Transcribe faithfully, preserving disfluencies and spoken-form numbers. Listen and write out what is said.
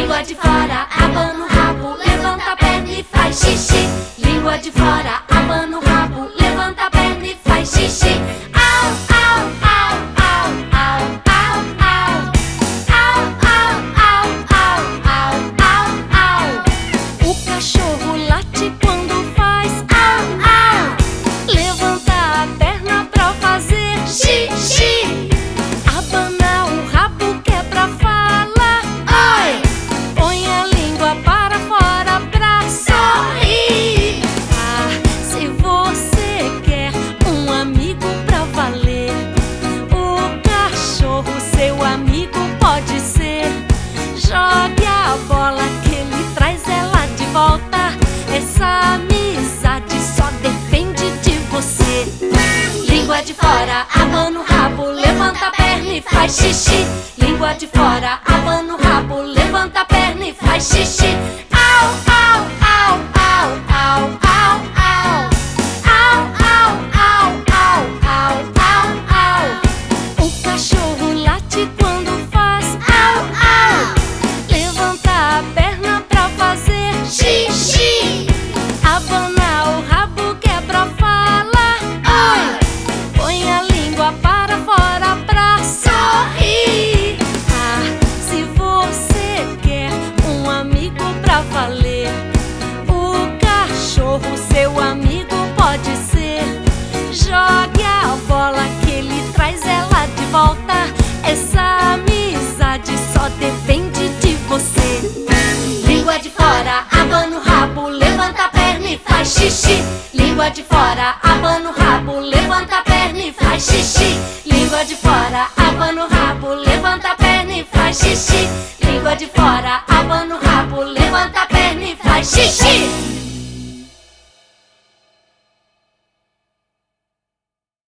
Língua de fora, abana o rabo, levanta a perna e faz xixi. Língua de fora, abana o rabo, levanta a perna e faz xixi. Au, au, au, au, au, au, au. Au, au, au, au, au, au, au. O cachorro late quando faz au, au. Levanta a perna pra fazer xixi. Abana o rabo, quebra a fala, oi. Põe a língua para fora pra sorrir. Ah, se você quer um amigo pra valer, o cachorro seu amigo pode ser. Jogue a bola que ele traz ela de volta. Essa amizade só depende de você. Língua de fora, abana o rabo, levanta a perna e faz xixi. Língua de fora, abana o rabo, levanta a perna e faz xixi. Au, au, au, au, au, au, au. Au, au, au, au, au, au, au. O cachorro late quando faz au, au. Levanta a perna pra fazer xixi. Abana o rabo, quebra a fala, oi. Põe a língua para fora pra sorrir. Ah, se você quer um amigo pra valer, o cachorro seu amigo pode ser. Jogue a bola que ele traz ela de volta. Essa amizade só depende de você. Língua de fora, abana o rabo, levanta a perna e faz xixi. Língua de fora, abana o rabo, levanta a perna e faz xixi. Língua de fora, abana o rabo, levanta a perna e faz xixi. Língua de fora, abana o rabo, levanta a perna e faz xixi.